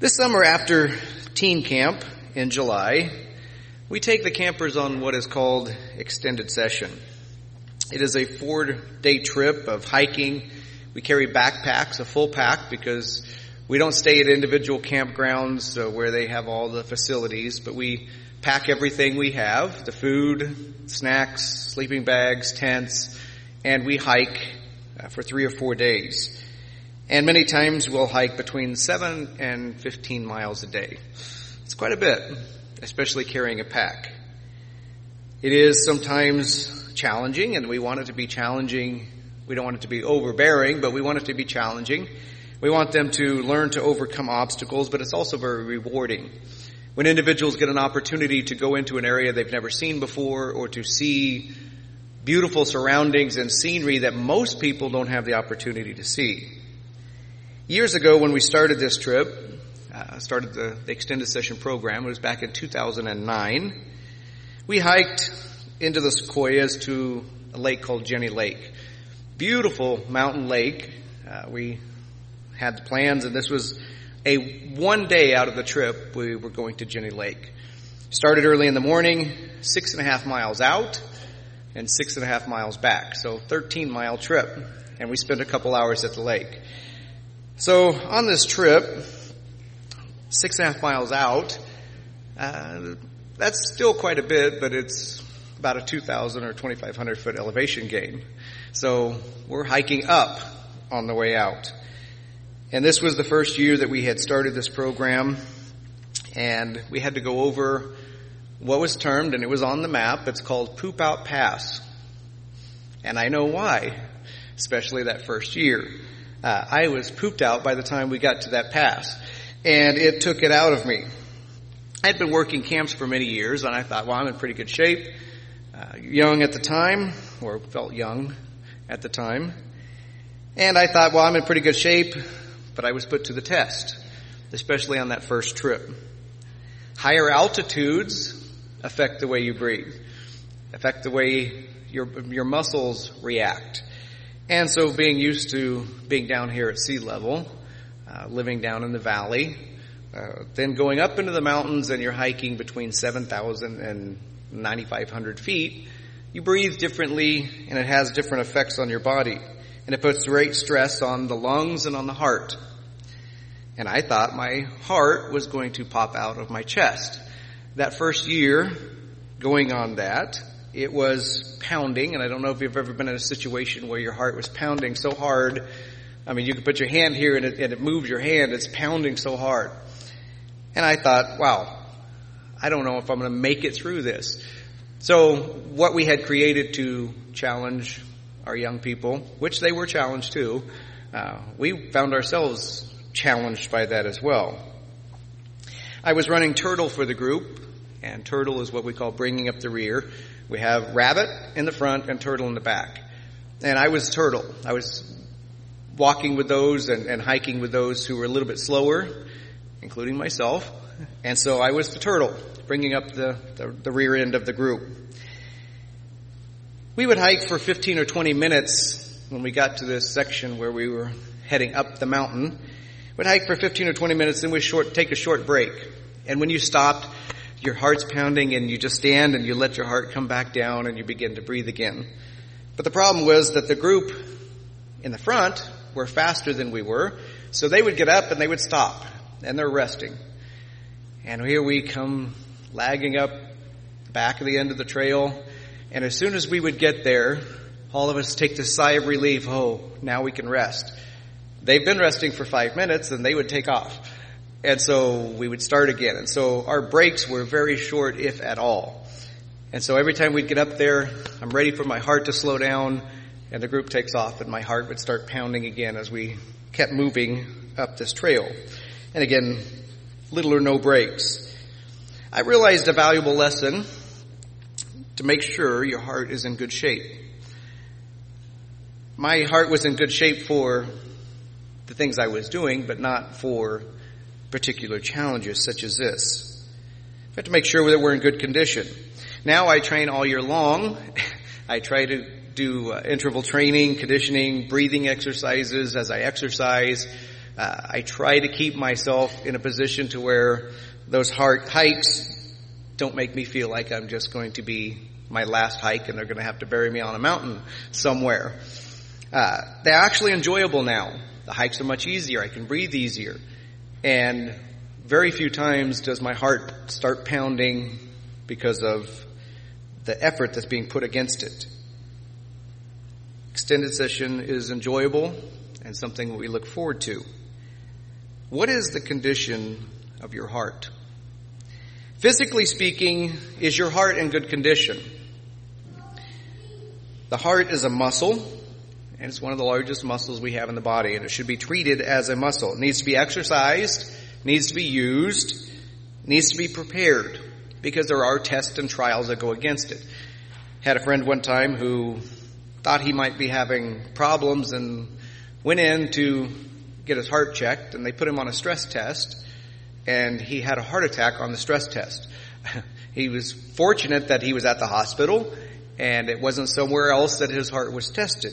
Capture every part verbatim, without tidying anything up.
This summer after teen camp in July, we take the campers on what is called extended session. It is a four-day trip of hiking. We carry backpacks, a full pack, because we don't stay at individual campgrounds uh, where they have all the facilities, but we pack everything we have, the food, snacks, sleeping bags, tents, and we hike uh, for three or four days. And many times we'll hike between seven and fifteen miles a day. It's quite a bit, especially carrying a pack. It is sometimes challenging, and we want it to be challenging. We don't want it to be overbearing, but we want it to be challenging. We want them to learn to overcome obstacles, but it's also very rewarding. When individuals get an opportunity to go into an area they've never seen before, or to see beautiful surroundings and scenery that most people don't have the opportunity to see. Years ago, when we started this trip, uh, started the, the extended session program, it was back in two thousand nine, we hiked into the Sequoias to a lake called Jenny Lake. Beautiful mountain lake. Uh, we had the plans, and this was a one day out of the trip. We were going to Jenny Lake. Started early in the morning, six and a half miles out, and six and a half miles back. So thirteen mile trip, and we spent a couple hours at the lake. So on this trip, six and a half miles out, uh, that's still quite a bit, but it's about a two thousand or twenty-five hundred foot elevation gain. So we're hiking up on the way out. And this was the first year that we had started this program, and we had to go over what was termed, and it was on the map, it's called Poop Out Pass. And I know why, especially that first year. Uh, I was pooped out by the time we got to that pass, and it took it out of me. I'd been working camps for many years, and I thought, well, I'm in pretty good shape. Uh, young at the time, or felt young at the time. And I thought, well, I'm in pretty good shape, but I was put to the test, especially on that first trip. Higher altitudes affect the way you breathe, affect the way your your muscles react. And so being used to being down here at sea level, uh, living down in the valley, uh, then going up into the mountains and you're hiking between seven thousand and ninety-five hundred feet, you breathe differently and it has different effects on your body. And it puts great stress on the lungs and on the heart. And I thought my heart was going to pop out of my chest. That first year, going on that, it was pounding, and I don't know if you've ever been in a situation where your heart was pounding so hard. I mean, you can put your hand here and it, and it moves your hand. It's pounding so hard. And I thought, wow, I don't know if I'm going to make it through this. So what we had created to challenge our young people, which they were challenged too, uh, we found ourselves challenged by that as well. I was running Turtle for the group, and Turtle is what we call bringing up the rear. We have Rabbit in the front and Turtle in the back. And I was Turtle. I was walking with those and, and hiking with those who were a little bit slower, including myself. And so I was the Turtle, bringing up the, the, the rear end of the group. We would hike for fifteen or twenty minutes when we got to this section where we were heading up the mountain. We'd hike for fifteen or twenty minutes, then we'd short, take a short break. And when you stopped, your heart's pounding and you just stand and you let your heart come back down and you begin to breathe again. But the problem was that the group in the front were faster than we were, so they would get up and they would stop, and they're resting. And here we come lagging up the back of the end of the trail, and as soon as we would get there, all of us take this sigh of relief. Oh, now we can rest. They've been resting for five minutes and they would take off. And so we would start again. And so our breaks were very short, if at all. And so every time we'd get up there, I'm ready for my heart to slow down, and the group takes off and my heart would start pounding again as we kept moving up this trail. And again, little or no breaks. I realized a valuable lesson to make sure your heart is in good shape. My heart was in good shape for the things I was doing, but not for particular challenges such as this. We have to make sure that we're in good condition. Now I train all year long. I try to do uh, interval training, conditioning, breathing exercises as I exercise Uh, I try to keep myself in a position to where those hard hikes don't make me feel like I'm just going to be my last hike and they're going to have to bury me on a mountain somewhere. Uh, they're actually enjoyable now. The hikes are much easier. I can breathe easier. And very few times does my heart start pounding because of the effort that's being put against it. Extended session is enjoyable and something we look forward to. What is the condition of your heart? Physically speaking, is your heart in good condition? The heart is a muscle, and it's one of the largest muscles we have in the body, and it should be treated as a muscle. It needs to be exercised, needs to be used, needs to be prepared, because there are tests and trials that go against it. Had a friend one time who thought he might be having problems and went in to get his heart checked, and they put him on a stress test, and he had a heart attack on the stress test. He was fortunate that he was at the hospital, and it wasn't somewhere else that his heart was tested.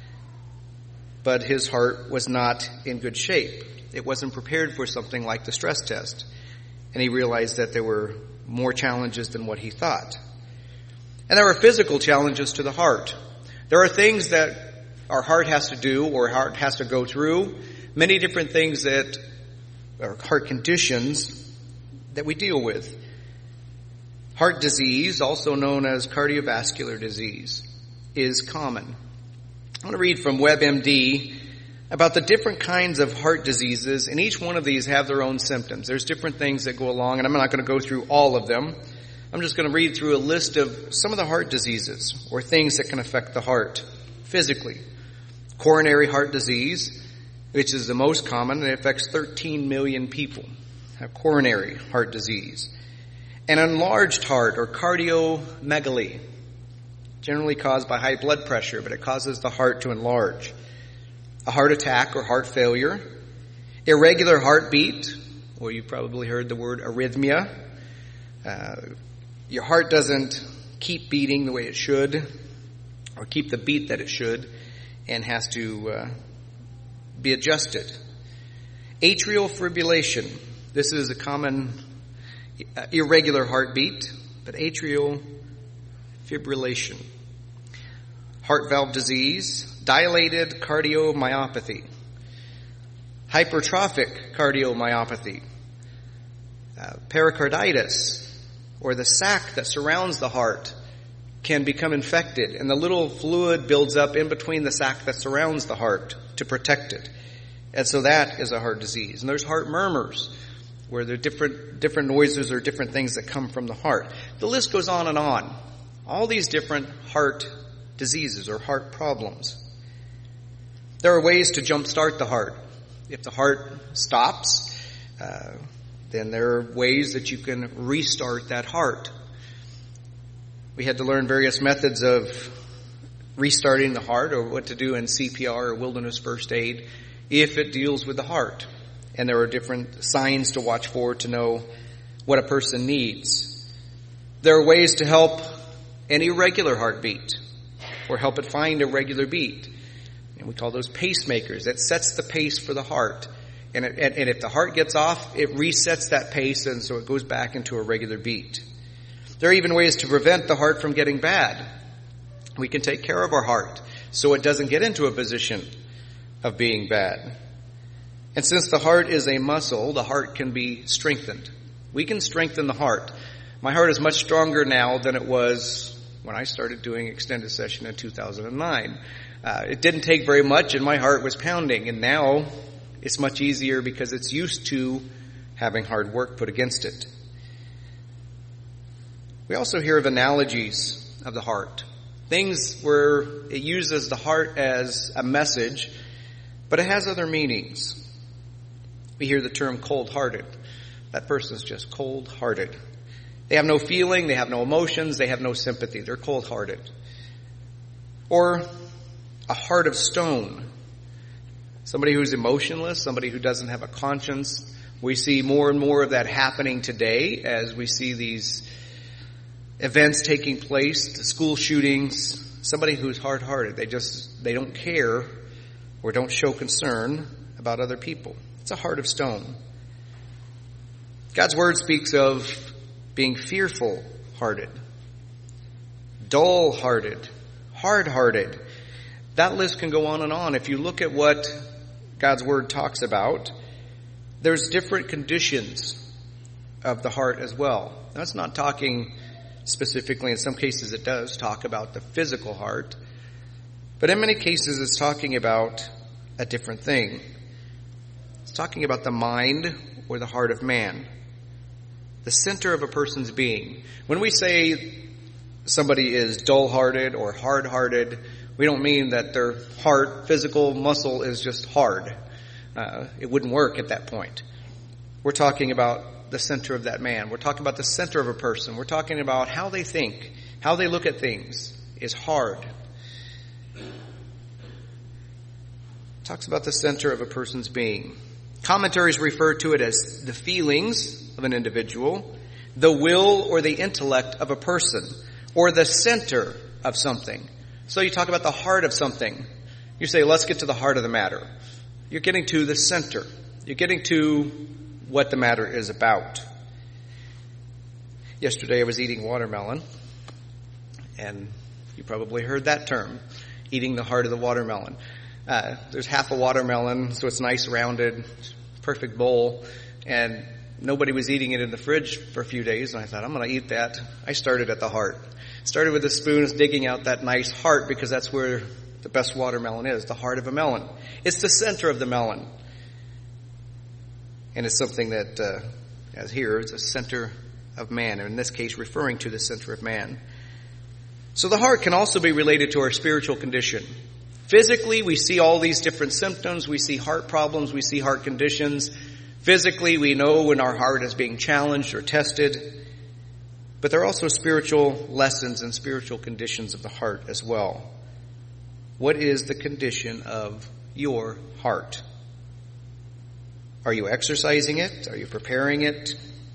But his heart was not in good shape. It wasn't prepared for something like the stress test. And he realized that there were more challenges than what he thought. And there are physical challenges to the heart. There are things that our heart has to do or heart has to go through. Many different things that are heart conditions that we deal with. Heart disease, also known as cardiovascular disease, is common. I want to read from WebMD about the different kinds of heart diseases, and each one of these have their own symptoms. There's different things that go along, and I'm not going to go through all of them. I'm just going to read through a list of some of the heart diseases or things that can affect the heart physically. Coronary heart disease, which is the most common, and it affects thirteen million people have coronary heart disease. An enlarged heart or cardiomegaly, generally caused by high blood pressure, but it causes the heart to enlarge. A heart attack or heart failure. Irregular heartbeat, or you've probably heard the word arrhythmia. Uh, your heart doesn't keep beating the way it should, or keep the beat that it should, and has to uh, be adjusted. Atrial fibrillation. This is a common uh, irregular heartbeat, but atrial fibrillation. Heart valve disease, dilated cardiomyopathy, hypertrophic cardiomyopathy, uh, pericarditis, or the sac that surrounds the heart can become infected, and the little fluid builds up in between the sac that surrounds the heart to protect it. And so that is a heart disease. And there's heart murmurs, where there are different, different noises or different things that come from the heart. The list goes on and on. All these different heart diseases or heart problems. There are ways to jumpstart the heart. If the heart stops, uh, then there are ways that you can restart that heart. We had to learn various methods of restarting the heart, or what to do in C P R or wilderness first aid if it deals with the heart. And there are different signs to watch for to know what a person needs. There are ways to help an irregular heartbeat, or help it find a regular beat. And we call those pacemakers. That sets the pace for the heart. And, it, and, and if the heart gets off, it resets that pace, and so it goes back into a regular beat. There are even ways to prevent the heart from getting bad. We can take care of our heart so it doesn't get into a position of being bad. And since the heart is a muscle, the heart can be strengthened. We can strengthen the heart. My heart is much stronger now than it was when I started doing extended session in two thousand nine. Uh, it didn't take very much, and my heart was pounding. And now it's much easier because it's used to having hard work put against it. We also hear of analogies of the heart. Things where it uses the heart as a message, but it has other meanings. We hear the term cold-hearted. That person's just cold-hearted. They have no feeling, they have no emotions, they have no sympathy. They're cold-hearted. Or a heart of stone. Somebody who's emotionless, somebody who doesn't have a conscience. We see more and more of that happening today as we see these events taking place, the school shootings. Somebody who's hard-hearted. They just, they don't care or don't show concern about other people. It's a heart of stone. God's word speaks of being fearful-hearted, dull-hearted, hard-hearted. That list can go on and on. If you look at what God's word talks about, there's different conditions of the heart as well. Now, it's not talking specifically, in some cases it does talk about the physical heart, but in many cases it's talking about a different thing. It's talking about the mind or the heart of man, the center of a person's being. When we say somebody is dull-hearted or hard-hearted, we don't mean that their heart, physical muscle is just hard. Uh, it wouldn't work at that point. We're talking about the center of that man. We're talking about the center of a person. We're talking about how they think, how they look at things is hard. It talks about the center of a person's being. Commentaries refer to it as the feelings of an individual, the will or the intellect of a person, or the center of something. So you talk about the heart of something. You say, let's get to the heart of the matter. You're getting to the center. You're getting to what the matter is about. Yesterday I was eating watermelon, and you probably heard that term, eating the heart of the watermelon. Uh, there's half a watermelon, so it's nice, rounded, perfect bowl, and nobody was eating it in the fridge for a few days, and I thought, I'm going to eat that. I started at the heart. Started with the spoons, digging out that nice heart, because that's where the best watermelon is, the heart of a melon. It's the center of the melon. And it's something that, uh, as here, it's a center of man, and in this case, referring to the center of man. So the heart can also be related to our spiritual condition. Physically, we see all these different symptoms. We see heart problems. We see heart conditions. Physically, we know when our heart is being challenged or tested. But there are also spiritual lessons and spiritual conditions of the heart as well. What is the condition of your heart? Are you exercising it? Are you preparing it?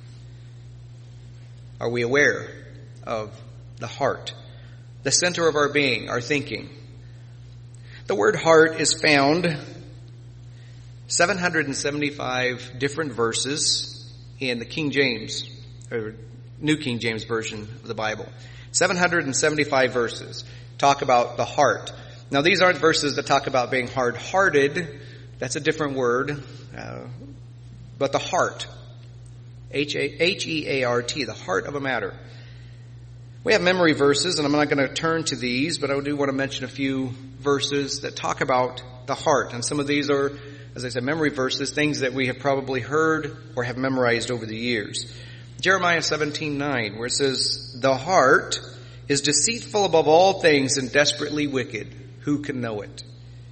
Are we aware of the heart, the center of our being, our thinking? The word heart is found seven hundred seventy-five different verses in the King James, or New King James Version of the Bible. seven hundred seventy-five verses talk about the heart. Now, these aren't verses that talk about being hard-hearted. That's a different word. Uh, but the heart, H E A R T, the heart of a matter. We have memory verses, and I'm not going to turn to these, but I do want to mention a few verses that talk about the heart. And some of these are, as I said, memory verses, things that we have probably heard or have memorized over the years. Jeremiah seventeen nine, where it says, "The heart is deceitful above all things and desperately wicked. Who can know it?"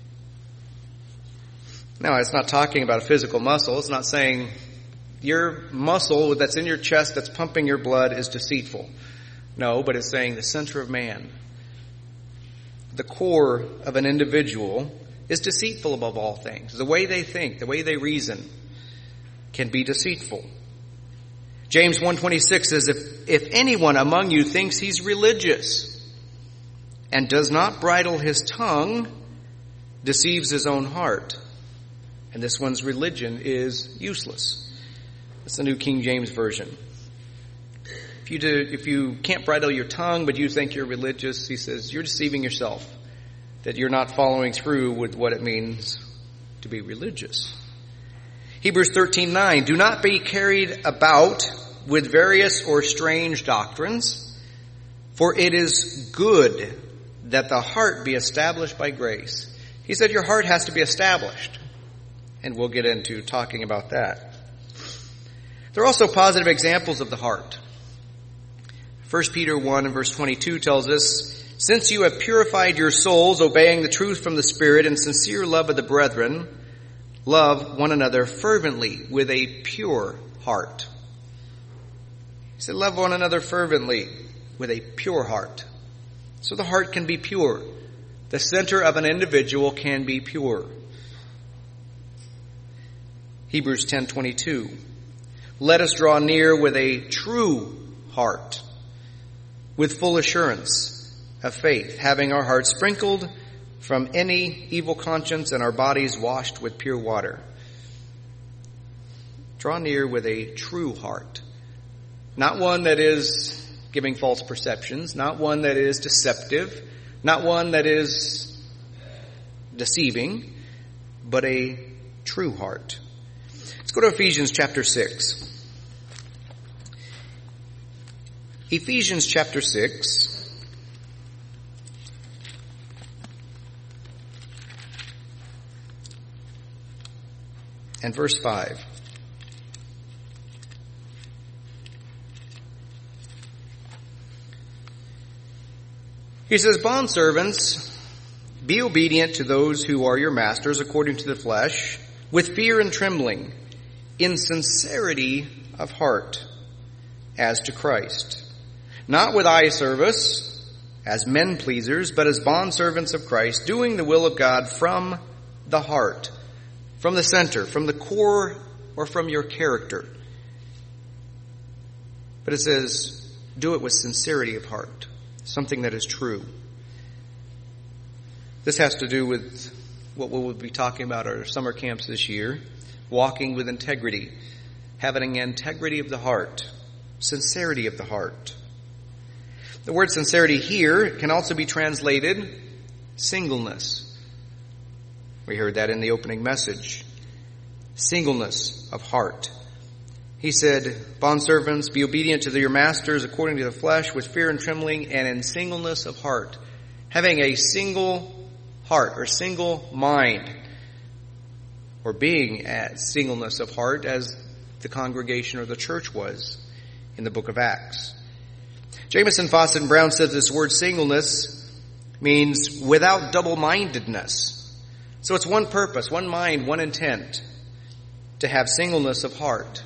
Now, it's not talking about a physical muscle. It's not saying your muscle that's in your chest that's pumping your blood is deceitful. No, but it's saying the center of man, the core of an individual, is deceitful above all things. The way they think, the way they reason can be deceitful. James one twenty-six says, if, if anyone among you thinks he's religious and does not bridle his tongue, deceives his own heart. And this one's religion is useless. That's the New King James Version. If you do, if you can't bridle your tongue, but you think you're religious, he says, you're deceiving yourself, that you're not following through with what it means to be religious. Hebrews thirteen nine, do not be carried about with various or strange doctrines, for it is good that the heart be established by grace. He said your heart has to be established, and we'll get into talking about that. There are also positive examples of the heart. First Peter one and verse twenty-two tells us, since you have purified your souls, obeying the truth from the Spirit in sincere love of the brethren, love one another fervently with a pure heart. He said, love one another fervently with a pure heart. So the heart can be pure. The center of an individual can be pure. Hebrews ten twenty-two. Let us draw near with a true heart, with full assurance of faith, having our hearts sprinkled from any evil conscience and our bodies washed with pure water. Draw near with a true heart. Not one that is giving false perceptions, not one that is deceptive, not one that is deceiving, but a true heart. Let's go to Ephesians chapter six. Ephesians chapter six. And verse five. He says, "Bondservants, be obedient to those who are your masters according to the flesh, with fear and trembling, in sincerity of heart, as to Christ. Not with eye service, as men pleasers, but as bondservants of Christ, doing the will of God from the heart," from the center, from the core, or from your character. But it says, do it with sincerity of heart, something that is true. This has to do with what we'll be talking about at our summer camps this year, walking with integrity, having integrity of the heart, sincerity of the heart. The word sincerity here can also be translated singleness. We heard that in the opening message. Singleness of heart. He said, "Bondservants, be obedient to your masters according to the flesh, with fear and trembling, and in singleness of heart." Having a single heart or single mind, or being at singleness of heart as the congregation or the church was in the book of Acts. Jamieson, Fawcett, and Brown says this word singleness means without double-mindedness. So it's one purpose, one mind, one intent, to have singleness of heart.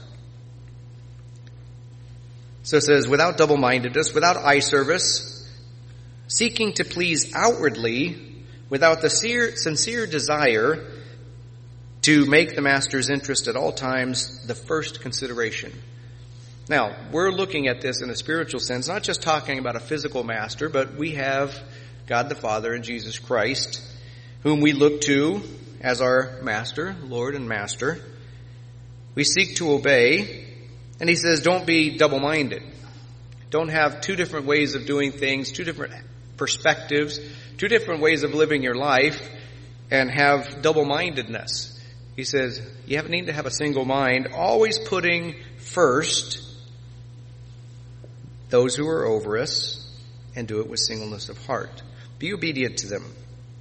So it says, without double-mindedness, without eye service, seeking to please outwardly, without the sincere, sincere desire to make the master's interest at all times the first consideration. Now, we're looking at this in a spiritual sense, not just talking about a physical master, but we have God the Father and Jesus Christ, whom we look to as our master, Lord and master. We seek to obey, and he says, don't be double-minded. Don't have two different ways of doing things, two different perspectives, two different ways of living your life, and have double-mindedness. He says, you have need to have a single mind, always putting first those who are over us, and do it with singleness of heart. Be obedient to them.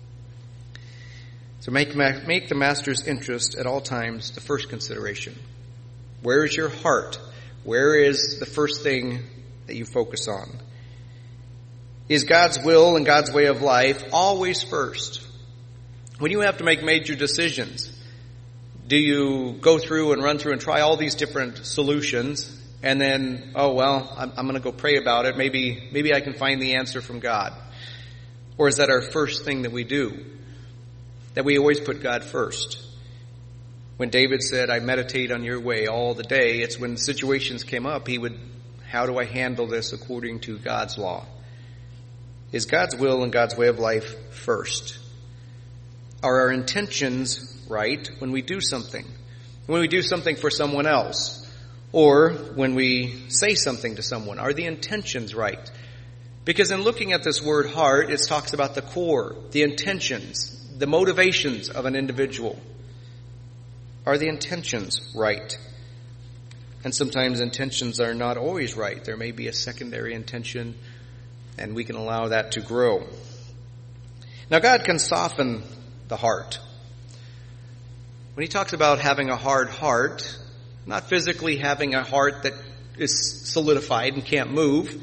So make, make the master's interest at all times the first consideration. Where is your heart? Where is the first thing that you focus on? Is God's will and God's way of life always first? When you have to make major decisions, do you go through and run through and try all these different solutions and then, oh well, I'm, I'm going to go pray about it. Maybe, maybe I can find the answer from God. Or is that our first thing that we do? That we always put God first. When David said, I meditate on your way all the day, it's when situations came up, he would, how do I handle this according to God's law? Is God's will and God's way of life first? Are our intentions right when we do something? When we do something for someone else? Or when we say something to someone? Are the intentions right? Because in looking at this word heart, it talks about the core, the intentions, the motivations of an individual. Are the intentions right? And sometimes intentions are not always right. There may be a secondary intention, and we can allow that to grow. Now, God can soften the heart. When he talks about having a hard heart, not physically having a heart that is solidified and can't move,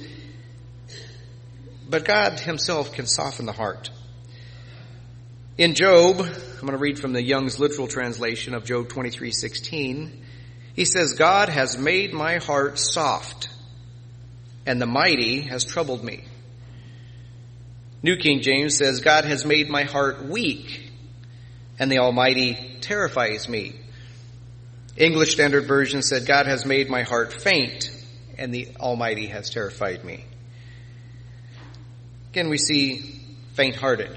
but God himself can soften the heart. In Job, I'm going to read from the Young's literal translation of Job twenty-three sixteen. He says, God has made my heart soft, and the mighty has troubled me. New King James says, God has made my heart weak, and the Almighty terrifies me. English Standard Version said, God has made my heart faint, and the Almighty has terrified me. Again, we see faint-hearted.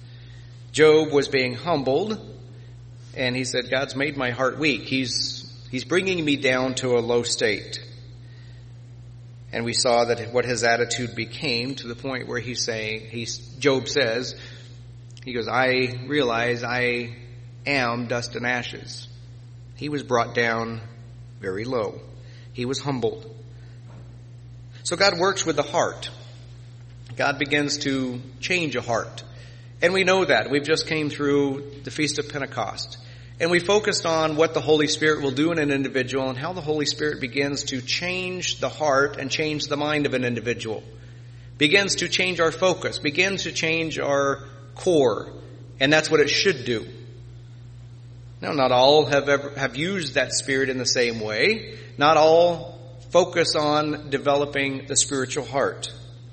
Job was being humbled, and he said, God's made my heart weak. He's He's bringing me down to a low state. And we saw that what his attitude became to the point where he's saying, he's, Job says, he goes, I realize I am dust and ashes. He was brought down very low. He was humbled. So God works with the heart. God begins to change a heart. And we know that. We've just came through the Feast of Pentecost. And we focused on what the Holy Spirit will do in an individual and how the Holy Spirit begins to change the heart and change the mind of an individual. Begins to change our focus. Begins to change our core. And that's what it should do. Now, not all have ever, have used that Spirit in the same way. Not all focus on developing the spiritual heart.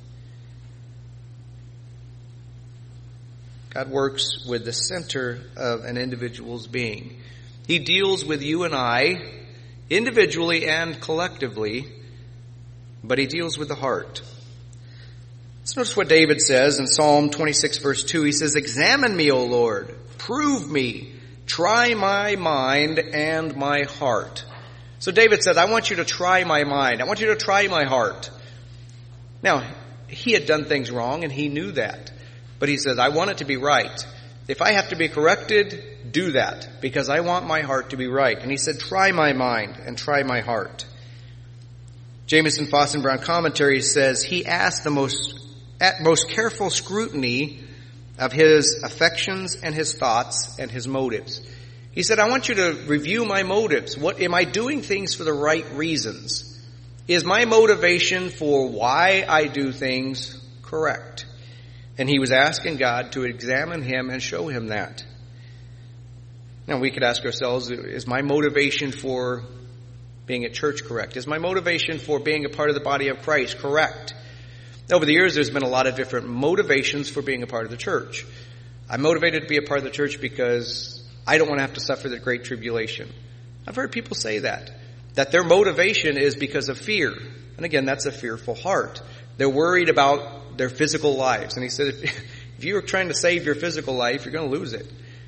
God works with the center of an individual's being. He deals with you and I individually and collectively, but he deals with the heart. Let's notice what David says in Psalm twenty-six verse two. He says, "Examine me, O Lord, prove me, try my mind and my heart." So David said, I want you to try my mind. I want you to try my heart. Now, he had done things wrong and he knew that. But he says, I want it to be right. If I have to be corrected, do that, because I want my heart to be right. And he said, try my mind and try my heart. Jamieson Faustin Brown commentary says, he asked the most, at most careful scrutiny of his affections and his thoughts and his motives. He said, I want you to review my motives. What, am I doing things for the right reasons? Is my motivation for why I do things correct? And he was asking God to examine him and show him that. Now we could ask ourselves, is my motivation for being at church correct? Is my motivation for being a part of the body of Christ correct? Over the years, there's been a lot of different motivations for being a part of the church. I'm motivated to be a part of the church because I don't want to have to suffer the great tribulation. I've heard people say that, that their motivation is because of fear. And again, that's a fearful heart. They're worried about their physical lives. And he said, if, if you're trying to save your physical life, you're going to lose it.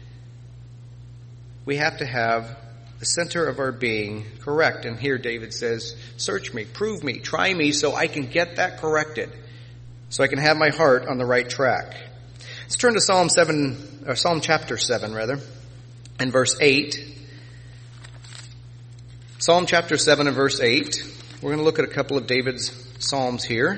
We have to have the center of our being correct. And here David says, search me, prove me, try me so I can get that corrected. So I can have my heart on the right track. Let's turn to Psalm seven, or Psalm chapter seven rather, and verse eight. Psalm chapter seven and verse eight. We're going to look at a couple of David's Psalms here.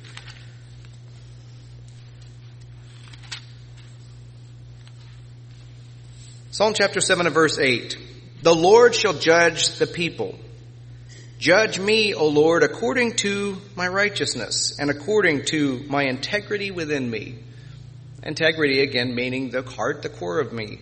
Psalm chapter seven and verse eight. The Lord shall judge the people. Judge me, O Lord, according to my righteousness and according to my integrity within me. Integrity, again, meaning the heart, the core of me.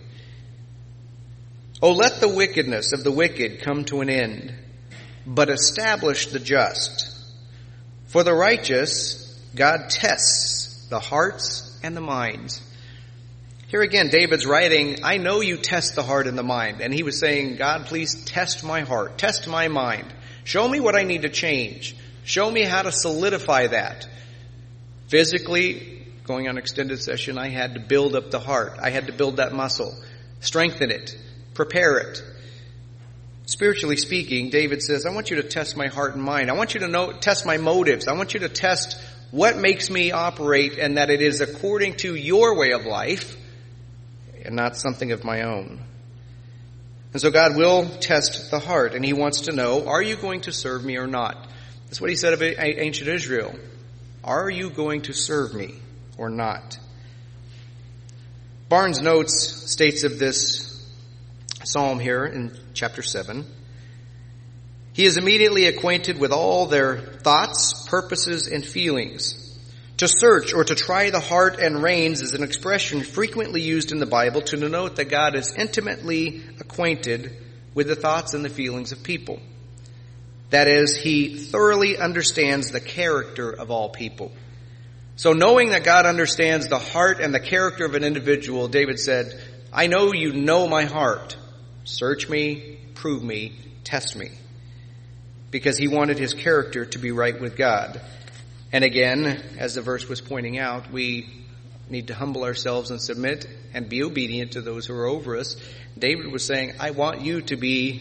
O let the wickedness of the wicked come to an end, but establish the just. For the righteous, God tests the hearts and the minds. Here again, David's writing, I know you test the heart and the mind. And he was saying, God, please test my heart, test my mind. Show me what I need to change. Show me how to solidify that. Physically, going on extended session, I had to build up the heart. I had to build that muscle, strengthen it, prepare it. Spiritually speaking, David says, I want you to test my heart and mind. I want you to know, test my motives. I want you to test what makes me operate and that it is according to your way of life and not something of my own. And so God will test the heart, and he wants to know, are you going to serve me or not? That's what he said of ancient Israel. Are you going to serve me or not? Barnes Notes states of this psalm here in chapter seven, he is immediately acquainted with all their thoughts, purposes, and feelings. To search or to try the heart and reins is an expression frequently used in the Bible to denote that God is intimately acquainted with the thoughts and the feelings of people. That is, he thoroughly understands the character of all people. So knowing that God understands the heart and the character of an individual, David said, I know you know my heart. Search me, prove me, test me. Because he wanted his character to be right with God. And again, as the verse was pointing out, we need to humble ourselves and submit and be obedient to those who are over us. David was saying, I want you to be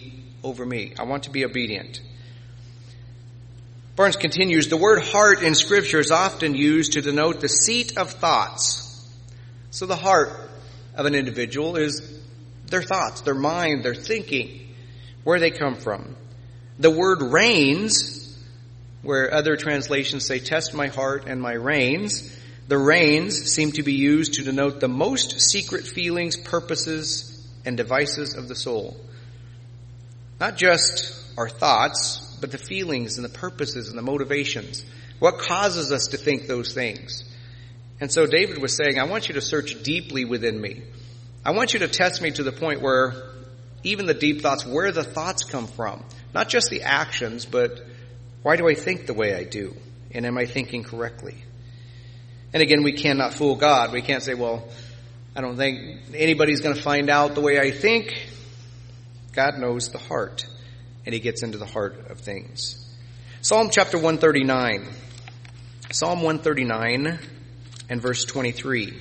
over me. I want to be obedient. Barnes continues, the word heart in Scripture is often used to denote the seat of thoughts. So the heart of an individual is their thoughts, their mind, their thinking, where they come from. The word reins, where other translations say, test my heart and my reins, the reins seem to be used to denote the most secret feelings, purposes, and devices of the soul. Not just our thoughts, but the feelings and the purposes and the motivations. What causes us to think those things? And so David was saying, I want you to search deeply within me. I want you to test me to the point where even the deep thoughts, where the thoughts come from. Not just the actions, but why do I think the way I do? And am I thinking correctly? And again, we cannot fool God. We can't say, well, I don't think anybody's going to find out the way I think. God knows the heart, and he gets into the heart of things. Psalm chapter one thirty-nine. Psalm one thirty-nine and verse twenty-three.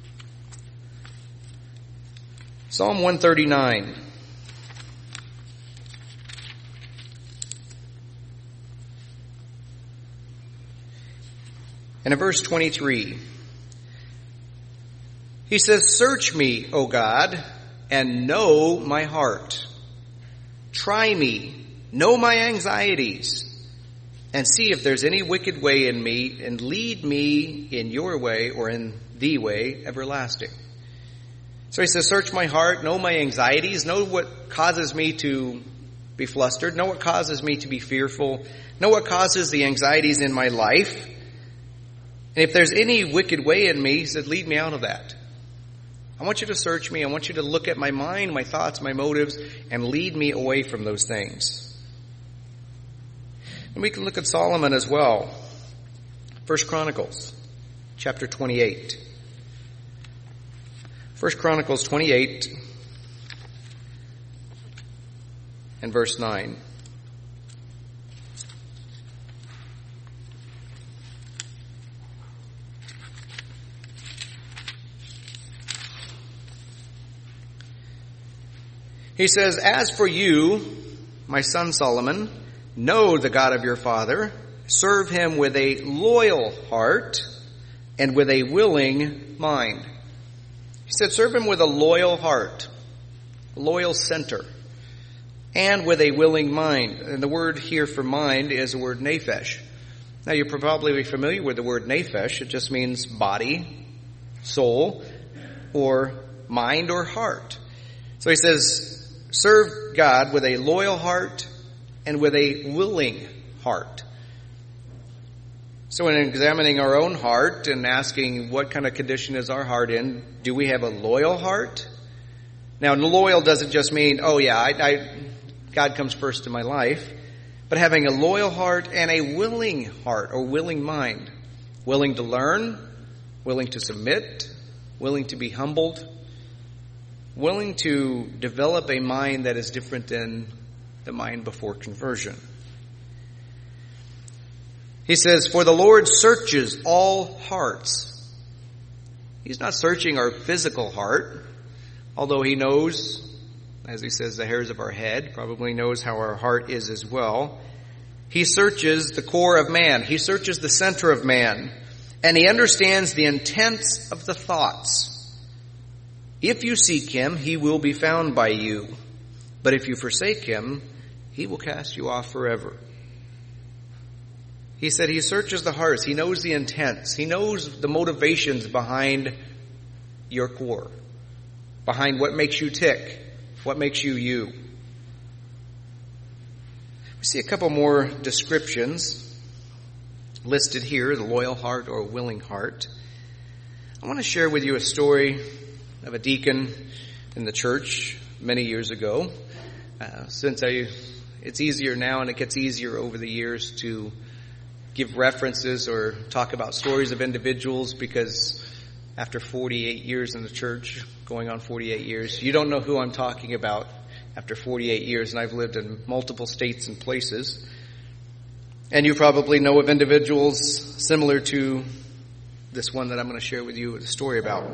Psalm one thirty-nine. And in verse twenty-three, he says, search me, O God, and know my heart. Try me, know my anxieties, and see if there's any wicked way in me, and lead me in your way, or in the way everlasting. So he says, search my heart, know my anxieties, know what causes me to be flustered, know what causes me to be fearful, know what causes the anxieties in my life. And if there's any wicked way in me, he said, lead me out of that. I want you to search me. I want you to look at my mind, my thoughts, my motives, and lead me away from those things. And we can look at Solomon as well. First Chronicles, chapter twenty-eight. First Chronicles twenty-eight and verse nine. He says, as for you, my son Solomon, know the God of your father, serve him with a loyal heart and with a willing mind. He said, serve him with a loyal heart, a loyal center, and with a willing mind. And the word here for mind is the word nephesh. Now you're probably familiar with the word nephesh. It just means body, soul, or mind or heart. So he says, serve God with a loyal heart and with a willing heart. So in examining our own heart and asking what kind of condition is our heart in, do we have a loyal heart? Now, loyal doesn't just mean, oh yeah, I, I, God comes first in my life, but having a loyal heart and a willing heart or willing mind, willing to learn, willing to submit, willing to be humbled, willing to develop a mind that is different than the mind before conversion. He says, for the Lord searches all hearts. He's not searching our physical heart, although he knows, as he says, the hairs of our head, probably knows how our heart is as well. He searches the core of man. He searches the center of man, and he understands the intents of the thoughts. If you seek him, he will be found by you. But if you forsake him, he will cast you off forever. He said he searches the hearts. He knows the intents. He knows the motivations behind your core, behind what makes you tick, what makes you you. We see a couple more descriptions listed here, the loyal heart or willing heart. I want to share with you a story of a deacon in the church many years ago. Uh, since I, it's easier now and it gets easier over the years to give references or talk about stories of individuals, because after forty-eight years in the church, going on forty-eight years, you don't know who I'm talking about after forty-eight years, and I've lived in multiple states and places. And you probably know of individuals similar to this one that I'm going to share with you a story about.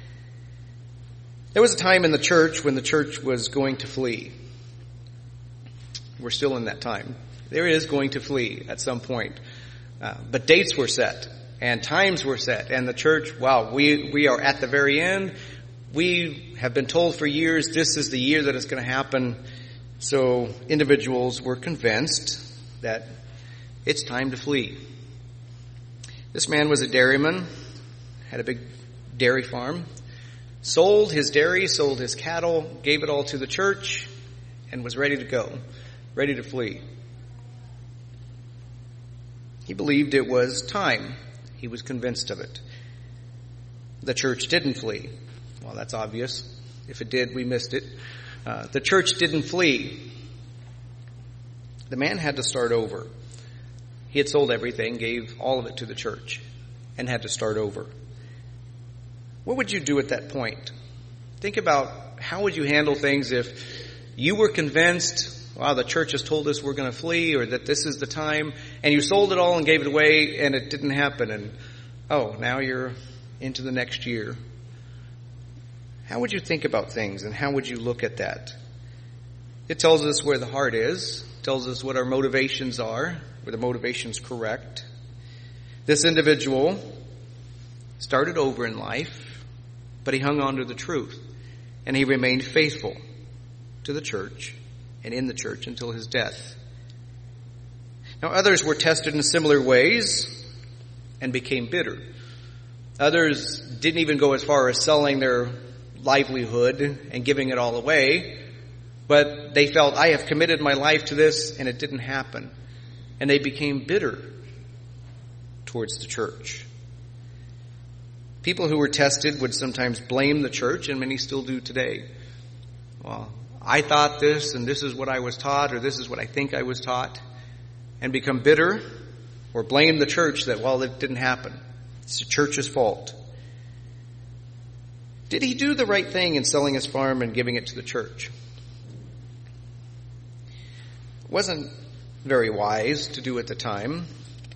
There was a time in the church when the church was going to flee. We're still in that time. There is going to flee at some point. Uh, but dates were set and times were set, and the church, wow, we, we are at the very end. We have been told for years this is the year that it's going to happen. So individuals were convinced that it's time to flee. This man was a dairyman, had a big dairy farm, sold his dairy, sold his cattle, gave it all to the church, and was ready to go, ready to flee. He believed it was time. He was convinced of it. The church didn't flee. Well, that's obvious. If it did, we missed it. Uh, the church didn't flee. The man had to start over. He had sold everything, gave all of it to the church, and had to start over. What would you do at that point? Think about how would you handle things if you were convinced, wow, the church has told us we're going to flee, or that this is the time, and you sold it all and gave it away, and it didn't happen, and oh, now you're into the next year. How would you think about things, and how would you look at that? It tells us where the heart is, tells us what our motivations are, where the motivation's correct. This individual started over in life, but he hung on to the truth, and he remained faithful to the church and in the church until his death. Now others were tested in similar ways and became bitter. Others didn't even go as far as selling their livelihood and giving it all away, but they felt, I have committed my life to this, and it didn't happen. And they became bitter towards the church. People who were tested would sometimes blame the church, and many still do today. Well, I thought this, and this is what I was taught, or this is what I think I was taught, and become bitter or blame the church that, well, it didn't happen. It's the church's fault. Did he do the right thing in selling his farm and giving it to the church? It wasn't very wise to do at the time,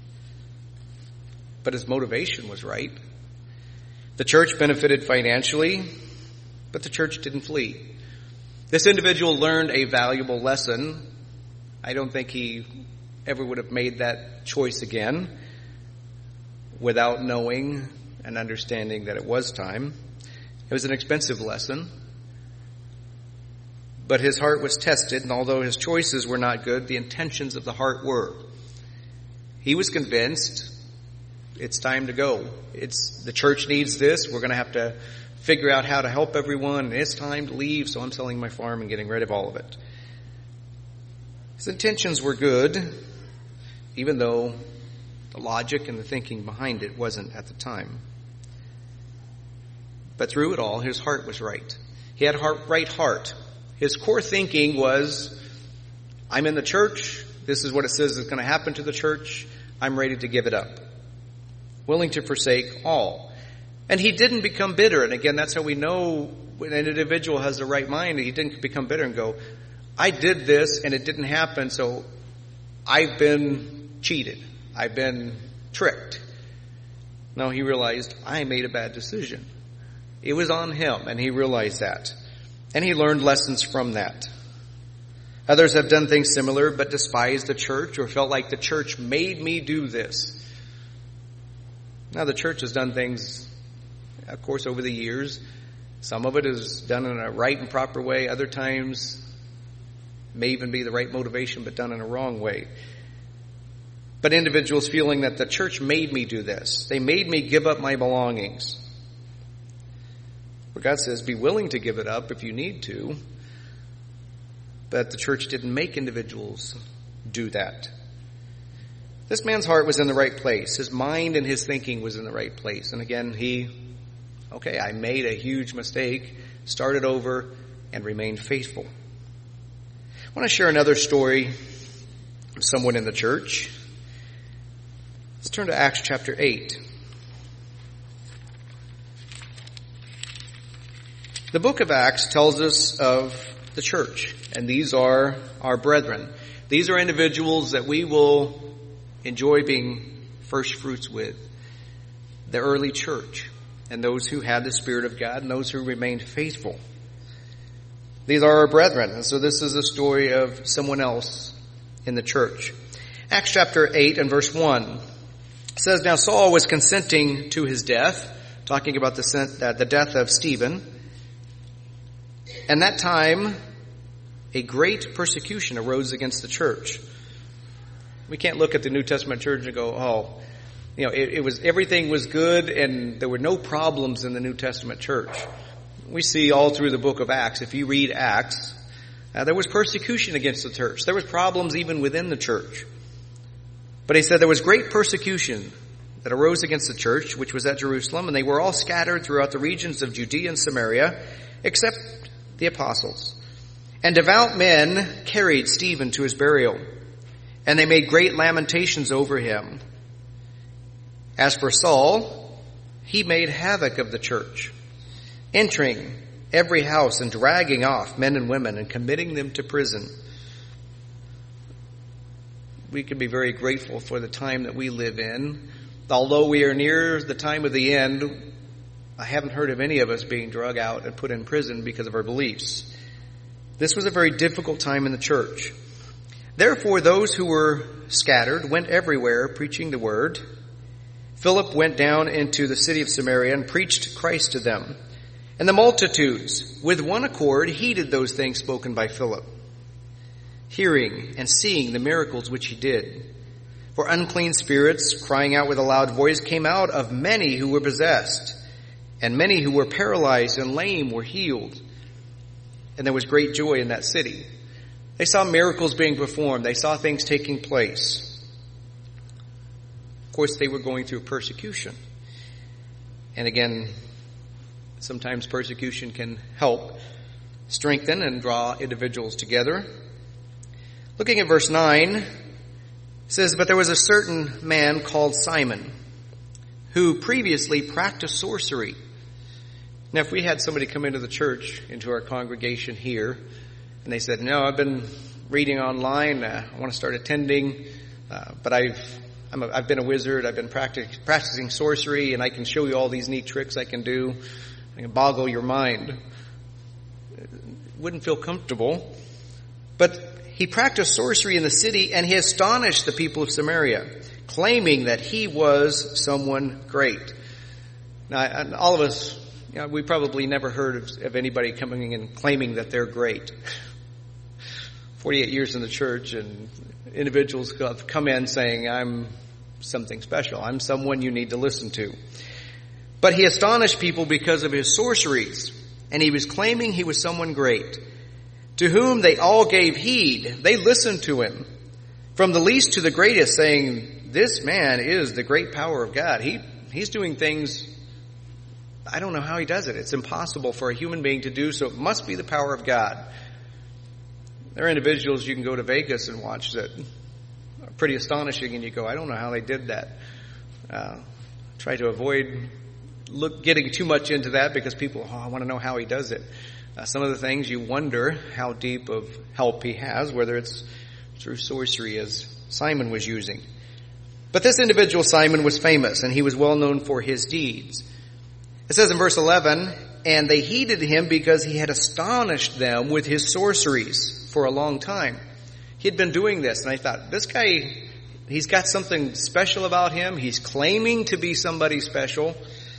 but his motivation was right. The church benefited financially, but the church didn't flee. This individual learned a valuable lesson. I don't think he ever would have made that choice again without knowing and understanding that it was time. It was an expensive lesson, but his heart was tested, and although his choices were not good, the intentions of the heart were. He was convinced it's time to go. It's the church needs this. We're going to have to figure out how to help everyone, and it's time to leave, so I'm selling my farm and getting rid of all of it. His intentions were good, even though the logic and the thinking behind it wasn't at the time. But through it all, his heart was right. He had a heart, right heart. His core thinking was, I'm in the church. This is what it says is going to happen to the church. I'm ready to give it up. Willing to forsake all. And he didn't become bitter. And again, that's how we know when an individual has the right mind. He didn't become bitter and go, I did this and it didn't happen, so I've been cheated. I've been tricked. No, he realized, I made a bad decision. It was on him, and he realized that. And he learned lessons from that. Others have done things similar, but despised the church or felt like the church made me do this. Now, the church has done things, of course, over the years. Some of it is done in a right and proper way. Other times may even be the right motivation, but done in a wrong way. But individuals feeling that the church made me do this. They made me give up my belongings. But God says, be willing to give it up if you need to. But the church didn't make individuals do that. This man's heart was in the right place. His mind and his thinking was in the right place. And again, he, okay, I made a huge mistake, started over, and remained faithful. I want to share another story of someone in the church. Let's turn to Acts chapter eight. The book of Acts tells us of the church, and these are our brethren. These are individuals that we will enjoy being first fruits with. The early church, and those who had the Spirit of God, and those who remained faithful. These are our brethren. And so this is a story of someone else in the church. Acts chapter eight and verse one says, Now Saul was consenting to his death, talking about the, uh, the death of Stephen. And that time, a great persecution arose against the church. We can't look at the New Testament church and go, oh, you know, it, it was, everything was good and there were no problems in the New Testament church. We see all through the book of Acts, if you read Acts, uh, there was persecution against the church. There was problems even within the church. But he said there was great persecution that arose against the church, which was at Jerusalem, and they were all scattered throughout the regions of Judea and Samaria, except the apostles. And devout men carried Stephen to his burial, and they made great lamentations over him. As for Saul, he made havoc of the church, entering every house and dragging off men and women and committing them to prison. We can be very grateful for the time that we live in. Although we are near the time of the end, I haven't heard of any of us being drug out and put in prison because of our beliefs. This was a very difficult time in the church. Therefore, those who were scattered went everywhere preaching the word. Philip went down into the city of Samaria and preached Christ to them. And the multitudes, with one accord, heeded those things spoken by Philip, hearing and seeing the miracles which he did. For unclean spirits, crying out with a loud voice, came out of many who were possessed, and many who were paralyzed and lame were healed. And there was great joy in that city. They saw miracles being performed. They saw things taking place. Of course, they were going through persecution. And again, sometimes persecution can help strengthen and draw individuals together. Looking at verse nine, it says, But there was a certain man called Simon, who previously practiced sorcery. Now, if we had somebody come into the church, into our congregation here, and they said, no, I've been reading online, uh, I want to start attending, uh, but I've I'm a, I've been a wizard, I've been practic- practicing sorcery, and I can show you all these neat tricks I can do, I can boggle your mind. It wouldn't feel comfortable. But he practiced sorcery in the city, and he astonished the people of Samaria, claiming that he was someone great. Now, all of us, you know, we probably never heard of, of anybody coming and claiming that they're great. forty-eight years in the church, and individuals have come in saying, I'm something special. I'm someone you need to listen to. But he astonished people because of his sorceries, and he was claiming he was someone great, to whom they all gave heed. They listened to him, from the least to the greatest, saying, this man is the great power of God. He He's doing things, I don't know how he does it. It's impossible for a human being to do, so it must be the power of God. There are individuals you can go to Vegas and watch that are pretty astonishing, and you go, I don't know how they did that. Uh, try to avoid look getting too much into that because people, oh, I want to know how he does it. Uh, some of the things you wonder how deep of help he has, whether it's through sorcery as Simon was using. But this individual, Simon, was famous, and he was well known for his deeds. It says in verse eleven, and they heeded him because he had astonished them with his sorceries for a long time. He had been doing this, and I thought, this guy, he's got something special about him. He's claiming to be somebody special.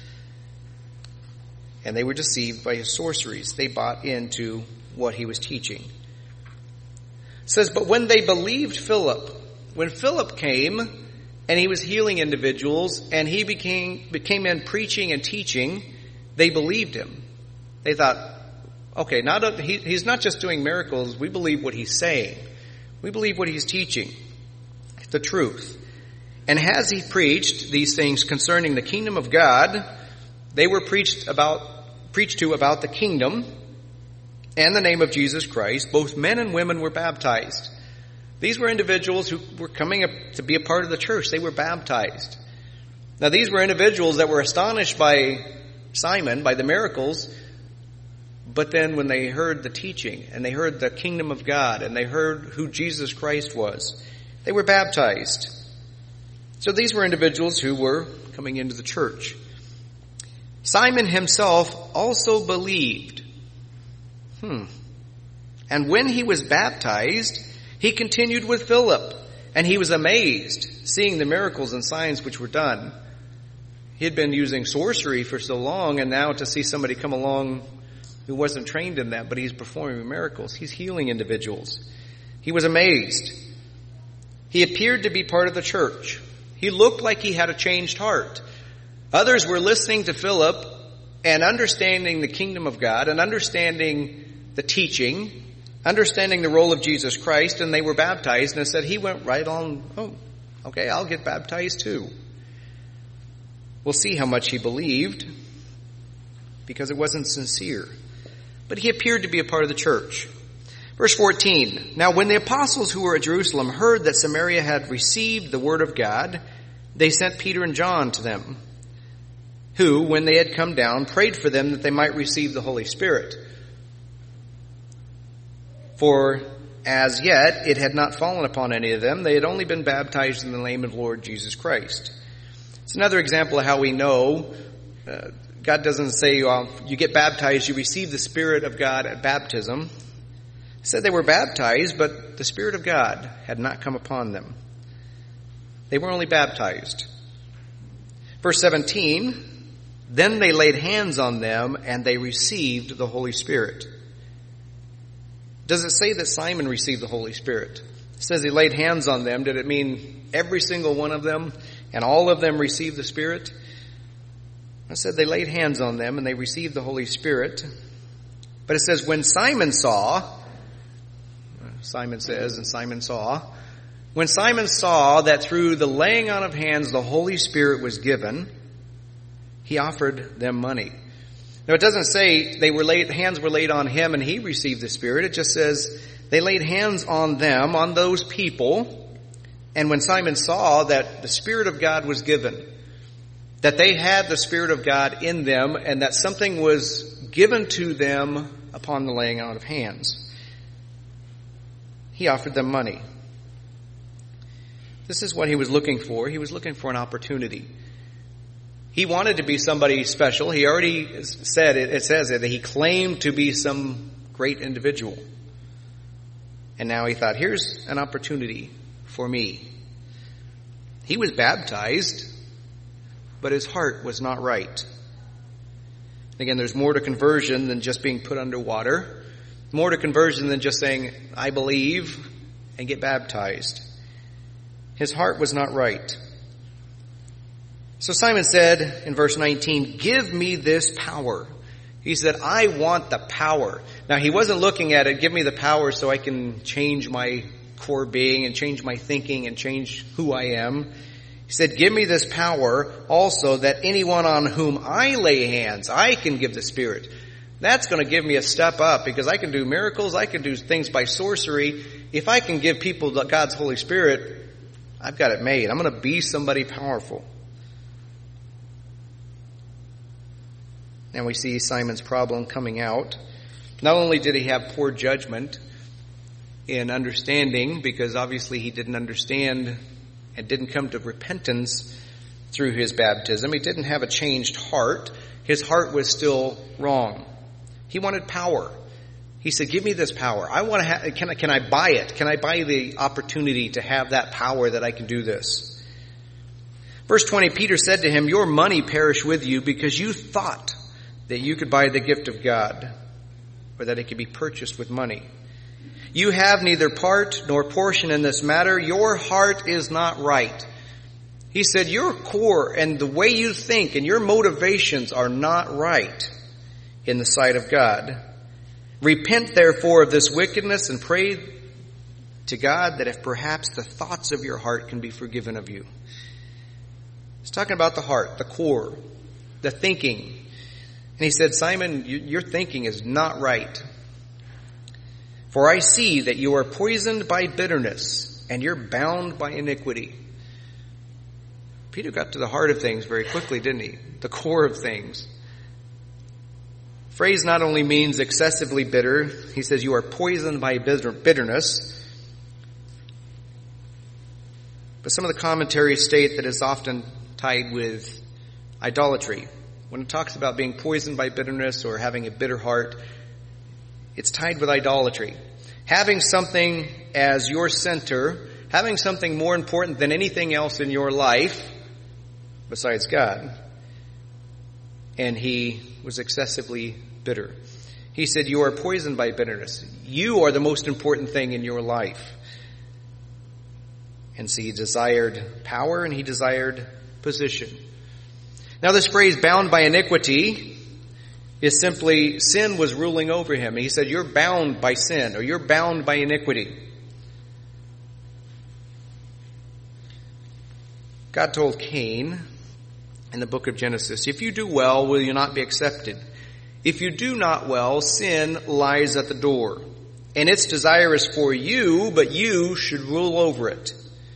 And they were deceived by his sorceries. They bought into what he was teaching. It says, but when they believed Philip, when Philip came and he was healing individuals and he became, became in preaching and teaching, they believed him. They thought, okay, not a, he, he's not just doing miracles. We believe what he's saying. We believe what he's teaching, the truth. And as he preached these things concerning the kingdom of God, they were preached about, preached to about the kingdom and the name of Jesus Christ. Both men and women were baptized. These were individuals who were coming up to be a part of the church. They were baptized. Now, these were individuals that were astonished by Simon, by the miracles. But then when they heard the teaching and they heard the kingdom of God and they heard who Jesus Christ was, they were baptized. So these were individuals who were coming into the church. Simon himself also believed. Hmm. And when he was baptized, he continued with Philip, and he was amazed, seeing the miracles and signs which were done. He had been using sorcery for so long, and now to see somebody come along who wasn't trained in that, but he's performing miracles. He's healing individuals. He was amazed. He appeared to be part of the church. He looked like he had a changed heart. Others were listening to Philip and understanding the kingdom of God and understanding the teaching, understanding the role of Jesus Christ, and they were baptized, and it said he went right on, oh, okay, I'll get baptized too. We'll see how much he believed, because it wasn't sincere. But he appeared to be a part of the church. Verse fourteen, now when the apostles who were at Jerusalem heard that Samaria had received the word of God, they sent Peter and John to them, who, when they had come down, prayed for them that they might receive the Holy Spirit. For as yet it had not fallen upon any of them. They had only been baptized in the name of the Lord Jesus Christ. It's another example of how we know uh, God doesn't say, well, you get baptized, you receive the Spirit of God at baptism. He said they were baptized, but the Spirit of God had not come upon them. They were only baptized. Verse seventeen, then they laid hands on them and they received the Holy Spirit. Does it say that Simon received the Holy Spirit? It says he laid hands on them. Did it mean every single one of them and all of them received the Spirit? I said they laid hands on them and they received the Holy Spirit. But it says when Simon saw, Simon says, and Simon saw, when Simon saw that through the laying on of hands the Holy Spirit was given, he offered them money. Now it doesn't say they were laid, hands were laid on him and he received the Spirit. It just says they laid hands on them, on those people. And when Simon saw that the Spirit of God was given, that they had the Spirit of God in them, and that something was given to them upon the laying on of hands, he offered them money. This is what he was looking for. He was looking for an opportunity. He wanted to be somebody special. He already said, it, it says it, that he claimed to be some great individual. And now he thought, here's an opportunity for me. He was baptized, but his heart was not right. Again, there's more to conversion than just being put under water. More to conversion than just saying, I believe, and get baptized. His heart was not right. So Simon said in verse nineteen, give me this power. He said, I want the power. Now he wasn't looking at it, give me the power so I can change my core being and change my thinking and change who I am. He said, give me this power also that anyone on whom I lay hands, I can give the Spirit. That's going to give me a step up because I can do miracles. I can do things by sorcery. If I can give people God's Holy Spirit, I've got it made. I'm going to be somebody powerful. And we see Simon's problem coming out. Not only did he have poor judgment in understanding, because obviously he didn't understand and didn't come to repentance through his baptism. He didn't have a changed heart. His heart was still wrong. He wanted power. He said, give me this power. I want to have, can I, can I buy it? Can I buy the opportunity to have that power that I can do this? Verse twenty, Peter said to him, your money perish with you because you thought that you could buy the gift of God, or that it could be purchased with money. You have neither part nor portion in this matter. Your heart is not right. He said, your core and the way you think and your motivations are not right in the sight of God. Repent therefore of this wickedness and pray to God that if perhaps the thoughts of your heart can be forgiven of you. He's talking about the heart, the core, the thinking. And he said, Simon, you, your thinking is not right. For I see that you are poisoned by bitterness and you're bound by iniquity. Peter got to the heart of things very quickly, didn't he? The core of things. Phrase not only means excessively bitter. He says you are poisoned by bitter, bitterness. But some of the commentaries state that it's often tied with idolatry. When it talks about being poisoned by bitterness or having a bitter heart, it's tied with idolatry. having something as your center, having something more important than anything else in your life besides God. And he was excessively bitter. He said, you are poisoned by bitterness. You are the most important thing in your life. And so he desired power and he desired position. Now this phrase, bound by iniquity, is simply sin was ruling over him. He said, you're bound by sin, or you're bound by iniquity. God told Cain in the book of Genesis, if you do well, will you not be accepted? If you do not well, sin lies at the door, and its desire is for you, but you should rule over it.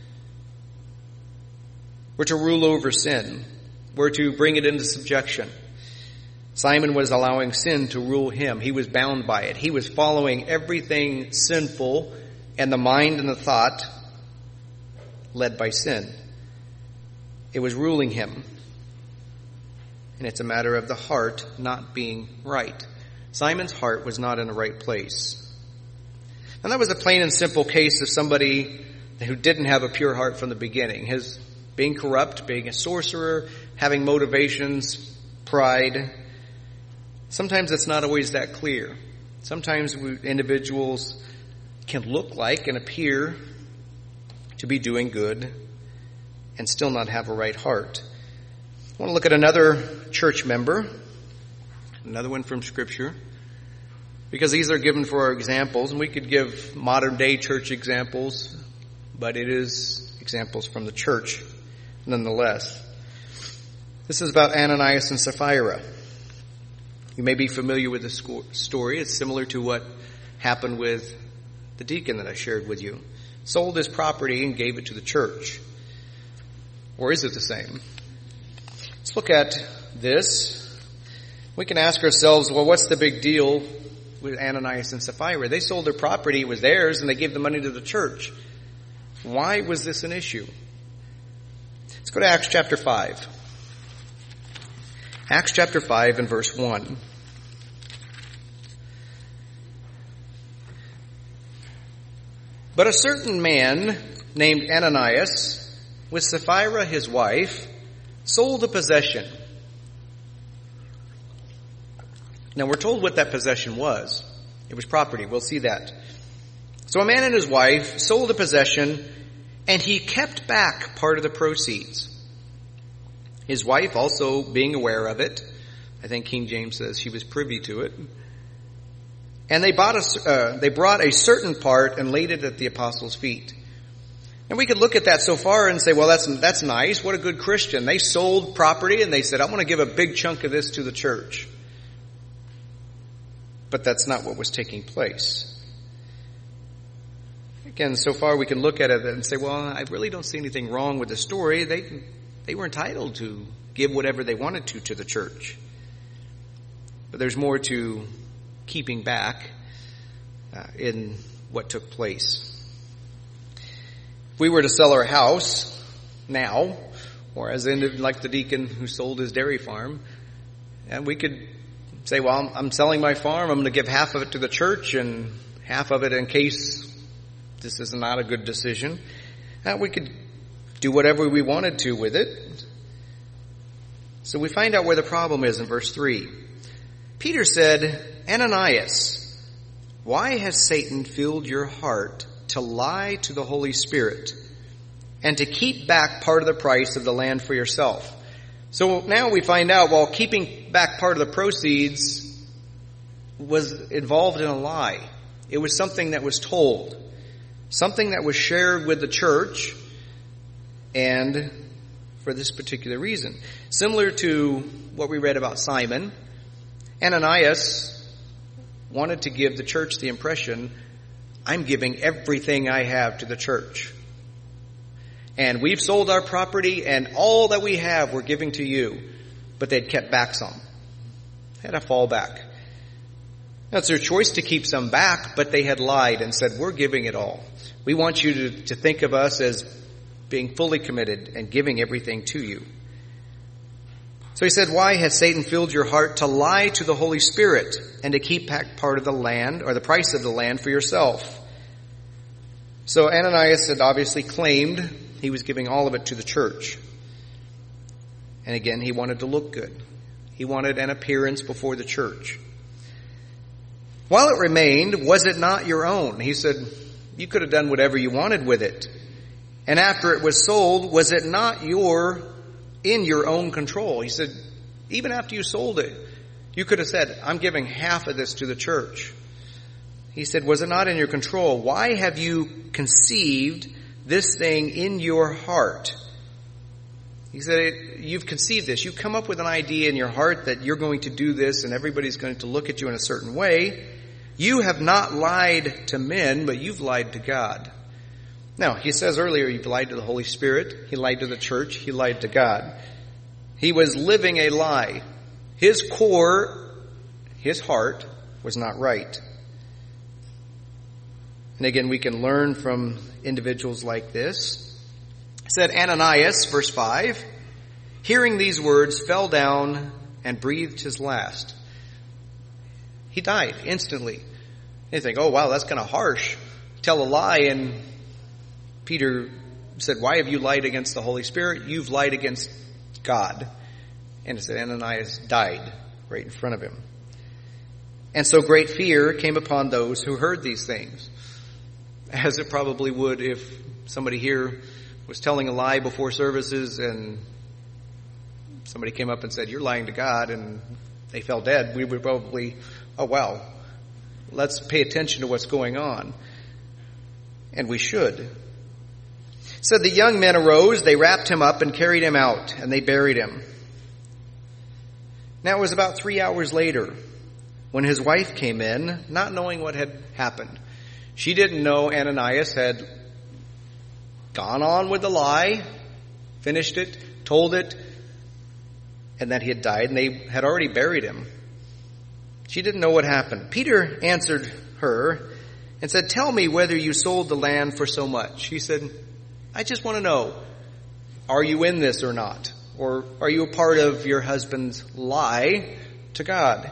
We're to rule over sin. We're to bring it into subjection. Simon was allowing sin to rule him. He was bound by it. He was following everything sinful, and the mind and the thought led by sin. It was ruling him. And it's a matter of the heart not being right. Simon's heart was not in the right place. And that was a plain and simple case of somebody who didn't have a pure heart from the beginning. His being corrupt, being a sorcerer, having motivations, pride. Sometimes it's not always that clear. Sometimes we, individuals can look like and appear to be doing good and still not have a right heart. I want to look at another church member, another one from Scripture, because these are given for our examples, and we could give modern day church examples, but it is examples from the church nonetheless. This is about Ananias and Sapphira. You may be familiar with this story. It's similar to what happened with the deacon that I shared with you. Sold his property and gave it to the church. Or is it the same? Let's look at this. We can ask ourselves, well, what's the big deal with Ananias and Sapphira? They sold their property, it was theirs, and they gave the money to the church. Why was this an issue? Let's go to Acts chapter five. Acts chapter five and verse one. But a certain man named Ananias, with Sapphira his wife, sold a possession. Now we're told what that possession was. It was property. We'll see that. So a man and his wife sold a possession, and he kept back part of the proceeds. His wife also being aware of it. I think King James says she was privy to it. And they bought a, uh, they brought a certain part and laid it at the apostles' feet. And we could look at that so far and say, well, that's, that's nice. What a good Christian. They sold property and they said, I want to give a big chunk of this to the church. But that's not what was taking place. Again, so far we can look at it and say, well, I really don't see anything wrong with the story. They, they were entitled to give whatever they wanted to to the church. But there's more to keeping back uh, in what took place. If we were to sell our house now, or as in like the deacon who sold his dairy farm, and we could say, well, I'm, I'm selling my farm, I'm going to give half of it to the church and half of it in case this is not a good decision. Uh, we could do whatever we wanted to with it. So we find out where the problem is in verse three. Peter said, Ananias, why has Satan filled your heart to lie to the Holy Spirit and to keep back part of the price of the land for yourself? So now we find out, well, keeping back part of the proceeds was involved in a lie. It was something that was told, something that was shared with the church, and for this particular reason. Similar to what we read about Simon, Ananias wanted to give the church the impression, I'm giving everything I have to the church. And we've sold our property and all that we have we're giving to you. But they'd kept back some. They had a fallback. That's their choice to keep some back, but they had lied and said, we're giving it all. We want you to, to think of us as being fully committed and giving everything to you. So he said, why has Satan filled your heart to lie to the Holy Spirit and to keep back part of the land or the price of the land for yourself? So Ananias had obviously claimed he was giving all of it to the church. And again, he wanted to look good. He wanted an appearance before the church. While it remained, was it not your own? He said, you could have done whatever you wanted with it. And after it was sold, was it not your, in your own control? He said, even after you sold it, you could have said, I'm giving half of this to the church. He said, was it not in your control? Why have you conceived this thing in your heart? He said, you've conceived this. You've come up with an idea in your heart that you're going to do this and everybody's going to look at you in a certain way. You have not lied to men, but you've lied to God. Now, he says earlier, he lied to the Holy Spirit. He lied to the church. He lied to God. He was living a lie. His core, his heart, was not right. And again, we can learn from individuals like this. It said Ananias, verse five, hearing these words, fell down and breathed his last. He died instantly. You think, oh wow, that's kind of harsh. Tell a lie. And Peter said, why have you lied against the Holy Spirit? You've lied against God. And it said Ananias died right in front of him. And so great fear came upon those who heard these things, as it probably would if somebody here was telling a lie before services and somebody came up and said, you're lying to God, and they fell dead. We would probably, oh wow, let's pay attention to what's going on. And we should. It said the young men arose, they wrapped him up and carried him out, and they buried him. Now it was about three hours later when his wife came in, not knowing what had happened. She didn't know Ananias had gone on with the lie, finished it, told it, and that he had died, and they had already buried him. She didn't know what happened. Peter answered her and said, tell me whether you sold the land for so much. She said, I just want to know, are you in this or not? Or are you a part of your husband's lie to God?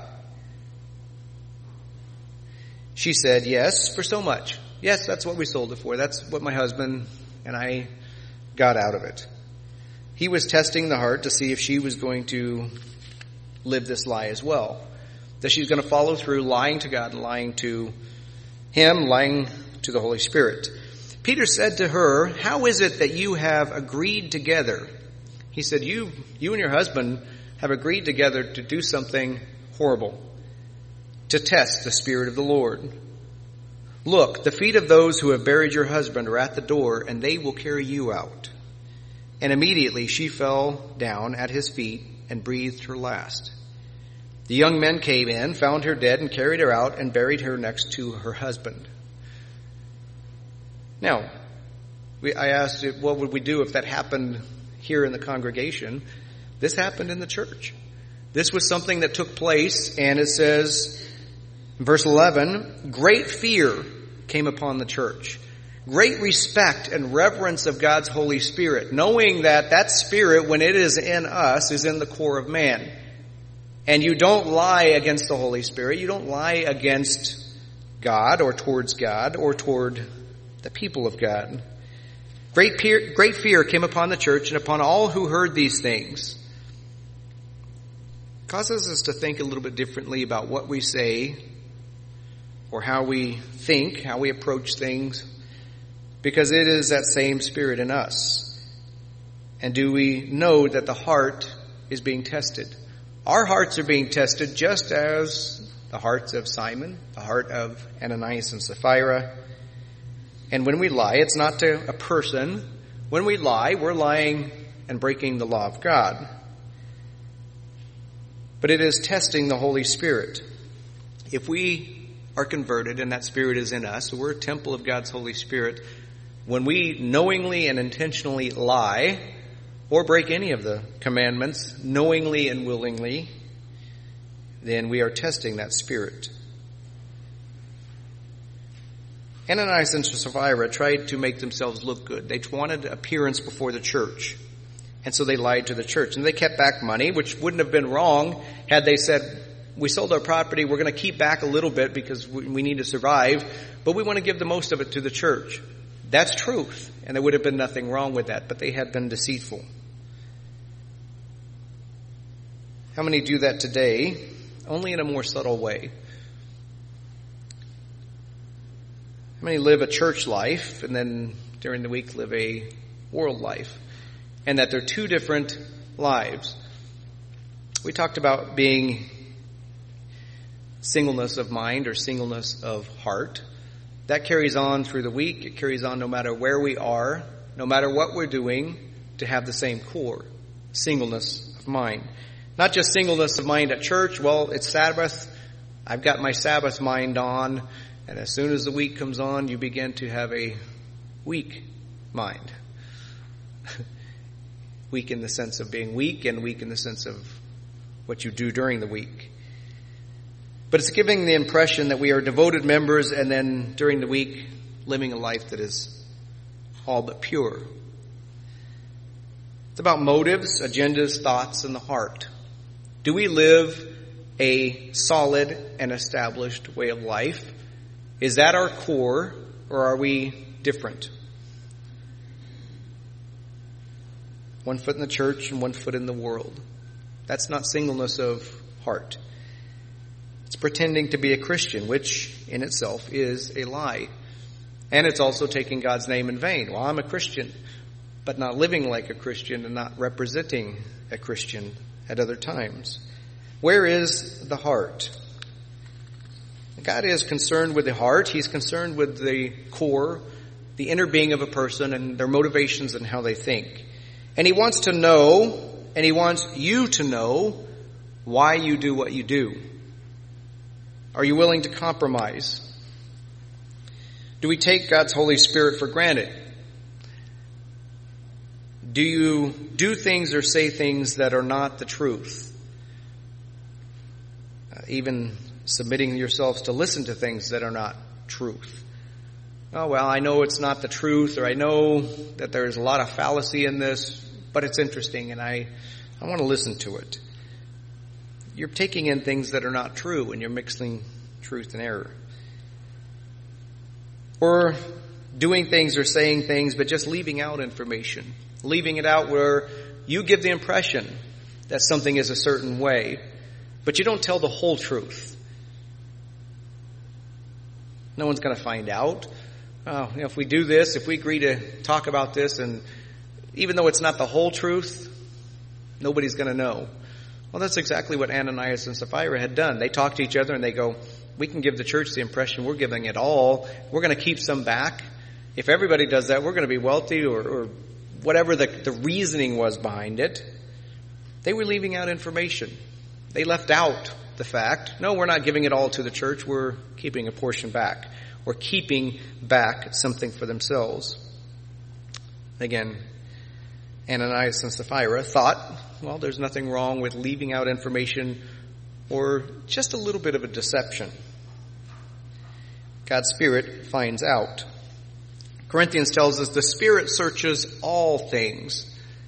She said, yes, for so much. Yes, that's what we sold it for. That's what my husband and I got out of it. He was testing the heart to see if she was going to live this lie as well. That she's going to follow through lying to God, lying to him, lying to the Holy Spirit. Peter said to her, how is it that you have agreed together? He said, you, you and your husband have agreed together to do something horrible, to test the Spirit of the Lord. Look, the feet of those who have buried your husband are at the door, and they will carry you out. And immediately she fell down at his feet and breathed her last. The young men came in, found her dead, and carried her out and buried her next to her husband. Now, we, I asked, what would we do if that happened here in the congregation? This happened in the church. This was something that took place, and it says, in verse eleven, great fear came upon the church. Great respect and reverence of God's Holy Spirit, knowing that that Spirit, when it is in us, is in the core of man. And you don't lie against the Holy Spirit. You don't lie against God or towards God or toward the people of God. Great fear, great fear came upon the church and upon all who heard these things. It causes us to think a little bit differently about what we say or how we think, how we approach things, because it is that same Spirit in us. And do we know that the heart is being tested? Our hearts are being tested just as the hearts of Simon, the heart of Ananias and Sapphira. And when we lie, it's not to a person. When we lie, we're lying and breaking the law of God. But it is testing the Holy Spirit. If we are converted and that Spirit is in us, so we're a temple of God's Holy Spirit, when we knowingly and intentionally lie or break any of the commandments, knowingly and willingly, then we are testing that Spirit. Ananias and Sapphira tried to make themselves look good. They wanted appearance before the church. And so they lied to the church. And they kept back money, which wouldn't have been wrong had they said, we sold our property, we're going to keep back a little bit because we need to survive, but we want to give the most of it to the church. That's truth, and there would have been nothing wrong with that, but they had been deceitful. How many do that today? Only in a more subtle way. How many live a church life and then during the week live a world life? And that they're two different lives. We talked about being singleness of mind or singleness of heart. That carries on through the week. It carries on no matter where we are, no matter what we're doing, to have the same core, singleness of mind. Not just singleness of mind at church. Well, it's Sabbath. I've got my Sabbath mind on. And as soon as the week comes on, you begin to have a weak mind. Weak in the sense of being weak, and weak in the sense of what you do during the week. But it's giving the impression that we are devoted members, and then during the week living a life that is all but pure. It's about motives, agendas, thoughts, and the heart. Do we live a solid and established way of life? Is that our core, or are we different? One foot in the church and one foot in the world. That's not singleness of heart. It's pretending to be a Christian, which in itself is a lie. And it's also taking God's name in vain. Well, I'm a Christian, but not living like a Christian and not representing a Christian at other times. Where is the heart? God is concerned with the heart. He's concerned with the core, the inner being of a person and their motivations and how they think. And he wants to know, and he wants you to know, why you do what you do. Are you willing to compromise? Do we take God's Holy Spirit for granted? Do you do things or say things that are not the truth? Uh, even submitting yourselves to listen to things that are not truth. Oh, well, I know it's not the truth, or I know that there's a lot of fallacy in this, but it's interesting and I, I want to listen to it. You're taking in things that are not true and you're mixing truth and error. Or doing things or saying things, but just leaving out information. Leaving it out where you give the impression that something is a certain way, but you don't tell the whole truth. No one's going to find out. Oh, you know, if we do this, if we agree to talk about this, and even though it's not the whole truth, nobody's going to know. Well, that's exactly what Ananias and Sapphira had done. They talked to each other and they go, we can give the church the impression we're giving it all. We're going to keep some back. If everybody does that, we're going to be wealthy, or, or whatever the, the reasoning was behind it. They were leaving out information. They left out the fact, no, we're not giving it all to the church. We're keeping a portion back. We're keeping back something for themselves. Again, Ananias and Sapphira thought, well, there's nothing wrong with leaving out information or just a little bit of a deception. God's Spirit finds out. Corinthians tells us the Spirit searches all things.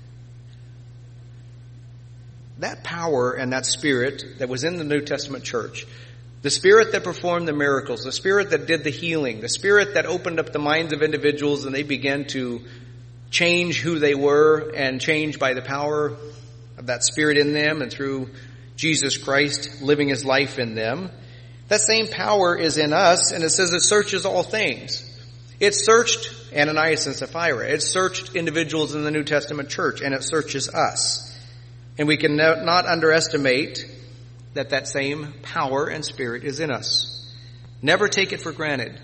That power and that Spirit that was in the New Testament church, the Spirit that performed the miracles, the Spirit that did the healing, the Spirit that opened up the minds of individuals and they began to change who they were and change by the power of that Spirit in them and through Jesus Christ living his life in them. That same power is in us, and it says it searches all things. It searched Ananias and Sapphira. It searched individuals in the New Testament church, and it searches us. And we can not underestimate that that same power and Spirit is in us. Never take it for granted.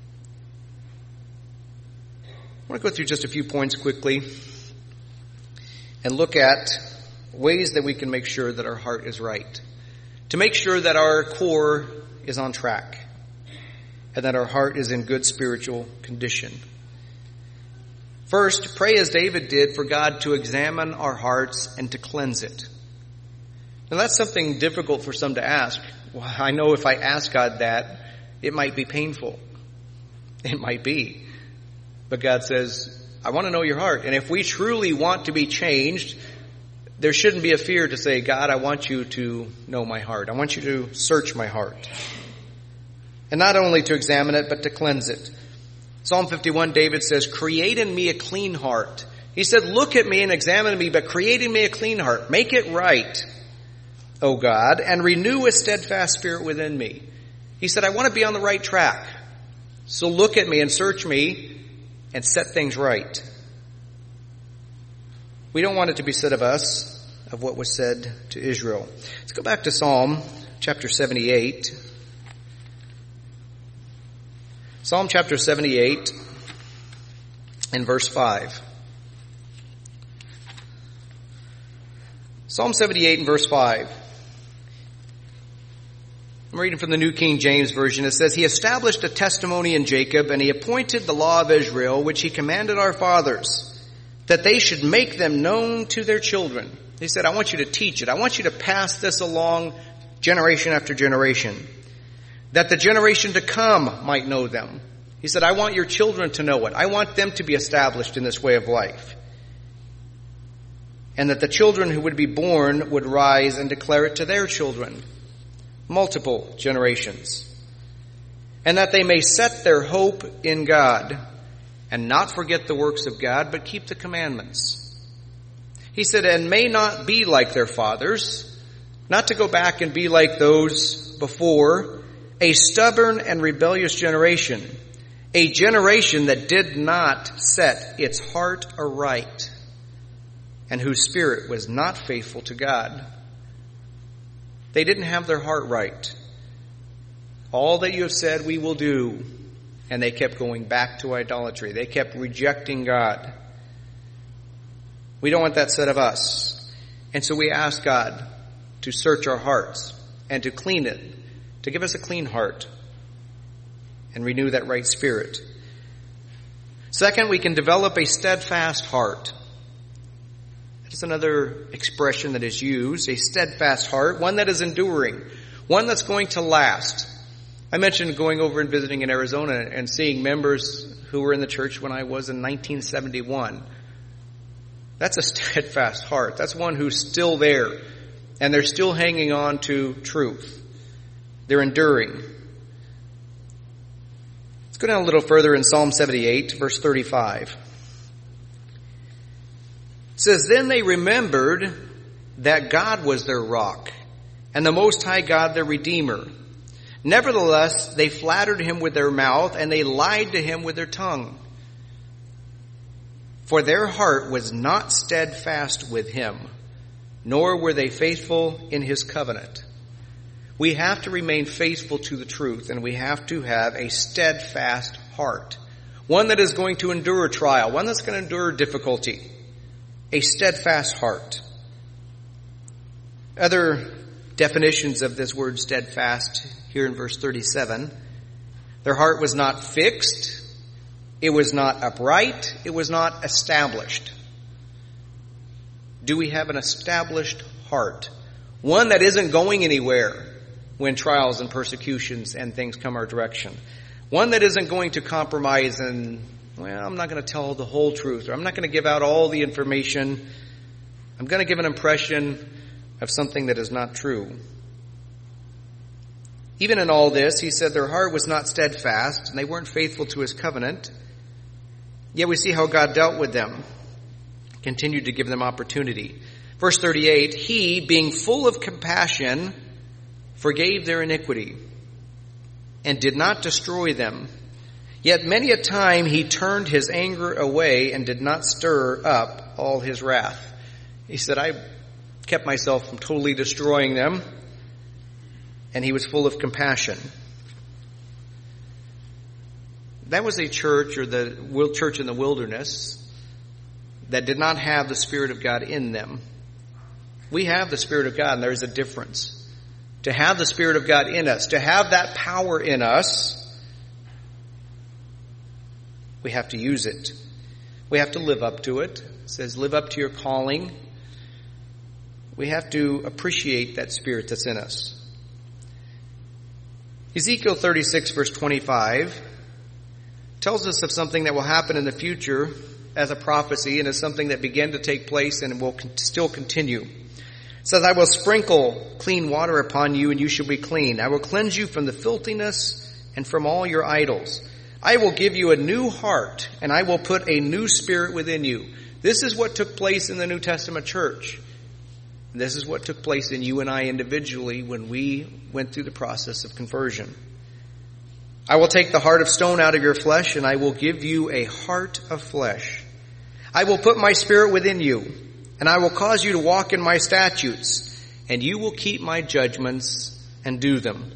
I want to go through just a few points quickly and look at ways that we can make sure that our heart is right. To make sure that our core is on track and that our heart is in good spiritual condition. First, pray as David did for God to examine our hearts and to cleanse it. Now that's something difficult for some to ask. Well, I know if I ask God that, it might be painful. It might be. But God says, I want to know your heart. And if we truly want to be changed, there shouldn't be a fear to say, God, I want you to know my heart. I want you to search my heart. And not only to examine it, but to cleanse it. Psalm fifty-one, David says, create in me a clean heart. He said, look at me and examine me, but create in me a clean heart. Make it right, O God, and renew a steadfast spirit within me. He said, I want to be on the right track. So look at me and search me and set things right. We don't want it to be said of us, of what was said to Israel. Let's go back to Psalm chapter seventy-eight. Psalm chapter seventy-eight and verse five. Psalm seventy-eight and verse five. I'm reading from the New King James Version. It says, He established a testimony in Jacob, and He appointed the law of Israel, which He commanded our fathers, that they should make them known to their children. He said, I want you to teach it. I want you to pass this along generation after generation, that the generation to come might know them. He said, I want your children to know it. I want them to be established in this way of life. And that the children who would be born would rise and declare it to their children. Multiple generations. And that they may set their hope in God and not forget the works of God, but keep the commandments. He said, and may not be like their fathers, not to go back and be like those before, a stubborn and rebellious generation, a generation that did not set its heart aright, and whose spirit was not faithful to God. They didn't have their heart right. All that you have said we will do, and they kept going back to idolatry. They kept rejecting God. We don't want that said of us. And so we ask God to search our hearts and to clean it, to give us a clean heart and renew that right spirit. Second, we can develop a steadfast heart. That is another expression that is used, a steadfast heart, one that is enduring, one that's going to last. I mentioned going over and visiting in Arizona and seeing members who were in the church when I was in nineteen seventy-one. That's a steadfast heart. That's one who's still there, and they're still hanging on to truth. They're enduring. Let's go down a little further in Psalm seventy-eight, verse thirty-five. It says, Then they remembered that God was their rock, and the Most High God their Redeemer. Nevertheless, they flattered Him with their mouth, and they lied to Him with their tongue. For their heart was not steadfast with Him, nor were they faithful in His covenant. We have to remain faithful to the truth, and we have to have a steadfast heart. One that is going to endure trial, one that's going to endure difficulty. A steadfast heart. Other definitions of this word steadfast here in verse thirty-seven. Their heart was not fixed. It was not upright. It was not established. Do we have an established heart? One that isn't going anywhere when trials and persecutions and things come our direction. One that isn't going to compromise and, well, I'm not going to tell the whole truth, or I'm not going to give out all the information. I'm going to give an impression of something that is not true. Even in all this, he said their heart was not steadfast, and they weren't faithful to His covenant. Yet we see how God dealt with them, continued to give them opportunity. Verse thirty-eight, He, being full of compassion, forgave their iniquity and did not destroy them. Yet many a time He turned His anger away and did not stir up all His wrath. He said, I kept myself from totally destroying them, and He was full of compassion. That was a church, or the church in the wilderness, that did not have the Spirit of God in them. We have the Spirit of God, and there is a difference. To have the Spirit of God in us, to have that power in us, we have to use it. We have to live up to it. It says, live up to your calling. We have to appreciate that Spirit that's in us. Ezekiel thirty-six, verse twenty-five, tells us of something that will happen in the future as a prophecy and as something that began to take place and will con- still continue. It says, I will sprinkle clean water upon you, and you shall be clean. I will cleanse you from the filthiness and from all your idols. I will give you a new heart, and I will put a new spirit within you. This is what took place in the New Testament church. This is what took place in you and I individually when we went through the process of conversion. I will take the heart of stone out of your flesh, and I will give you a heart of flesh. I will put my spirit within you, and I will cause you to walk in my statutes, and you will keep my judgments and do them.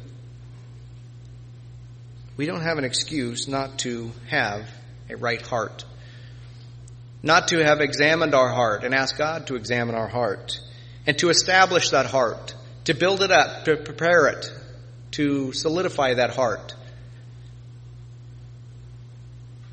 We don't have an excuse not to have a right heart, not to have examined our heart and asked God to examine our heart and to establish that heart, to build it up, to prepare it, to solidify that heart.